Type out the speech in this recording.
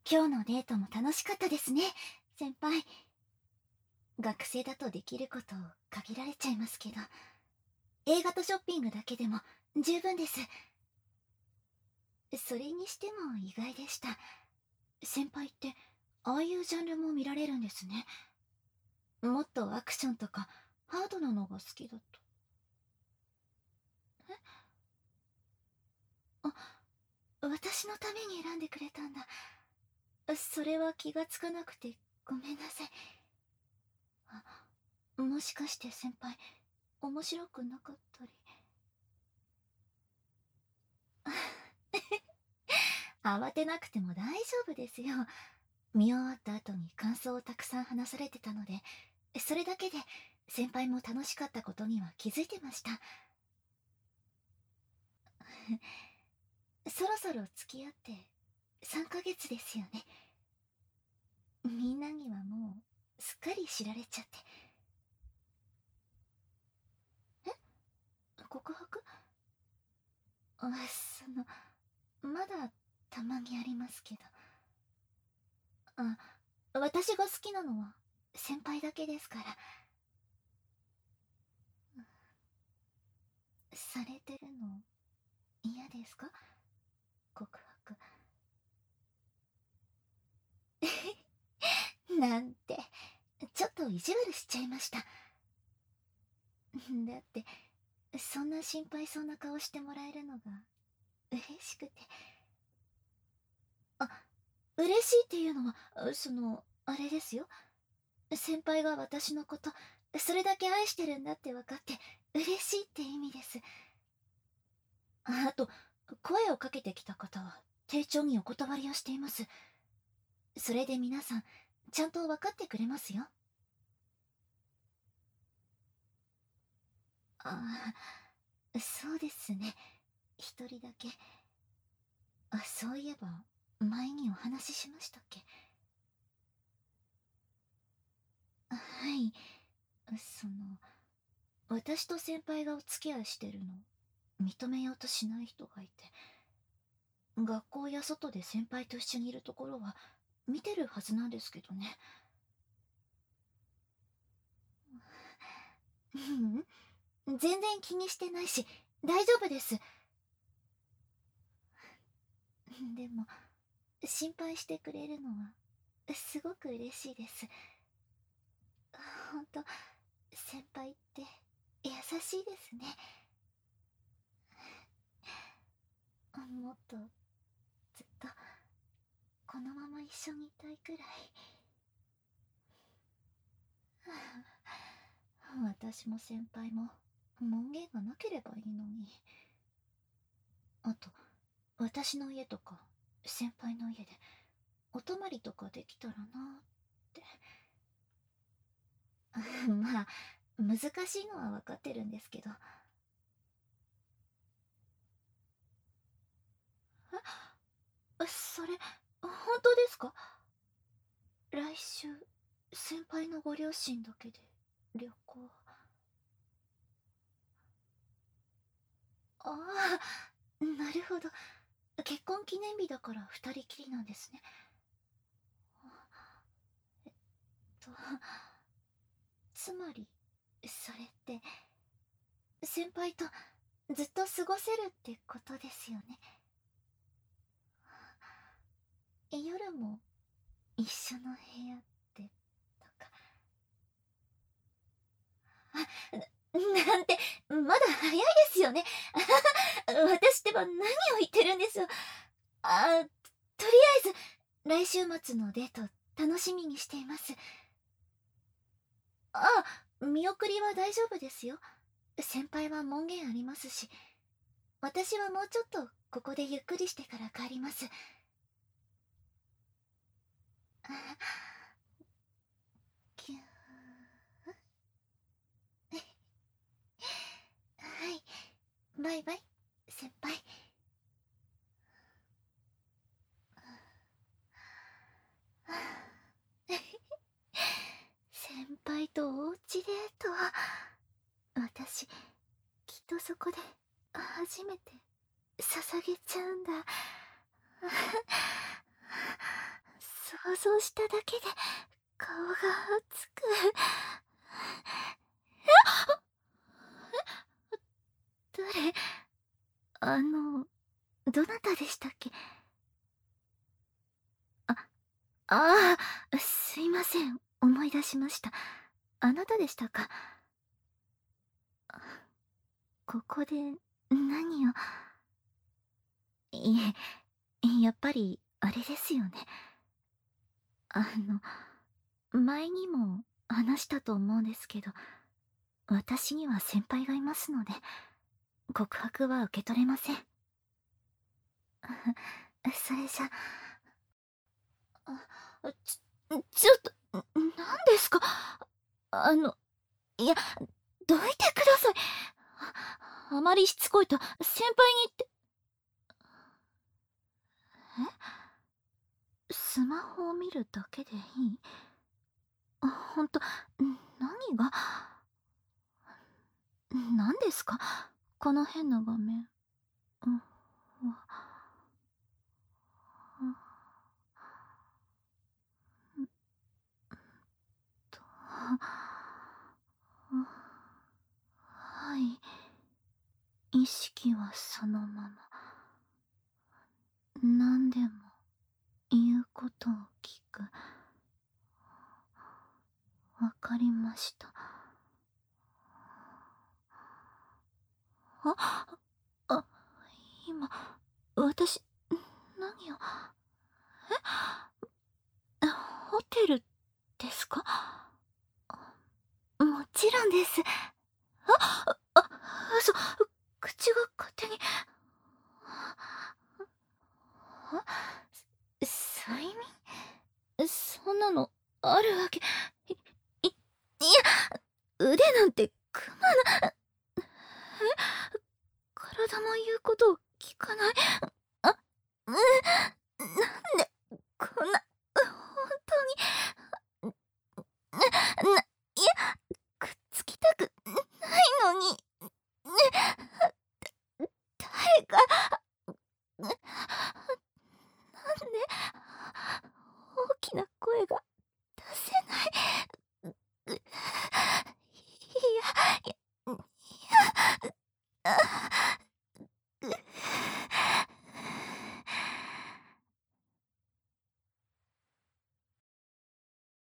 今日のデートも楽しかったですね、先輩。学生だとできること限られちゃいますけど、映画とショッピングだけでも十分です。それにしても意外でした。先輩ってああいうジャンルも見られるんですね。もっとアクションとかハードなのが好きだと。あ、私のために選んでくれたんだ。それは気がつかなくてごめんなさい。もしかして先輩、面白くなかったり。慌てなくても大丈夫ですよ。見終わった後に感想をたくさん話されてたので、それだけで先輩も楽しかったことには気づいてました。そろそろ付き合って3ヶ月ですよね。みんなにはもうすっかり知られちゃって。告白？まだたまにありますけど。あ、私が好きなのは先輩だけですから。されてるの嫌ですか？告白。なんて、ちょっと意地悪しちゃいました。だって、そんな心配そうな顔してもらえるのが嬉しくて。あ、嬉しいっていうのは、あれですよ。先輩が私のこと、それだけ愛してるんだって分かって、嬉しいって意味です。あと、声をかけてきた方は、丁重にお断りをしています。それで皆さん、ちゃんと分かってくれますよ。ああ、そうですね。一人だけ。そういえば、前にお話ししましたっけ？はい。その、私と先輩がお付き合いしてるの、認めようとしない人がいて、学校や外で先輩と一緒にいるところは、見てるはずなんですけどね。うん、全然気にしてないし、大丈夫です。でも、心配してくれるのは、すごく嬉しいです。ほんと、先輩って優しいですね。もっとずっとこのまま一緒にいたいくらい。私も先輩も門限がなければいいのに。あと、私の家とか先輩の家でお泊まりとかできたらなって。まあ、難しいのは分かってるんですけど。それ、本当ですか？来週、先輩のご両親だけで旅行。ああ、なるほど。結婚記念日だから二人きりなんですね。えっと、つまり、それって、先輩とずっと過ごせるってことですよね。夜も一緒の部屋ってとか。なんて、まだ早いですよね。私ってば何を言ってるんですよ。とりあえず、来週末のデート楽しみにしています。見送りは大丈夫ですよ。先輩は門限ありますし、私はもうちょっとここでゆっくりしてから帰ります。ぎゅー。はい、バイバイ、先輩。先輩とおうちデート。私、きっとそこで初めて捧げちゃうんだ。 想像しただけで顔が熱く。誰？どなたでしたっけ？あ、ああ、すいません。思い出しました。あなたでしたか。ここで何を。いえ、やっぱりあれですよね。あ前にも話したと思うんですけど、私には先輩がいますので、告白は受け取れません。それじゃ、ちょっと、何ですか？いや、どいてください。あまりしつこいと先輩にって。スマホを見るだけでいい？ほんと、何が。何ですかこの変な画面。はい。意識はそのまま。何でも言うことを聞く。わかりました。あ、今、私、何を。ホテルですか？もちろんです。嘘、口が勝手に。睡眠？そんなのあるわけ。いや、腕なんて組まな。体も言うことを聞かない。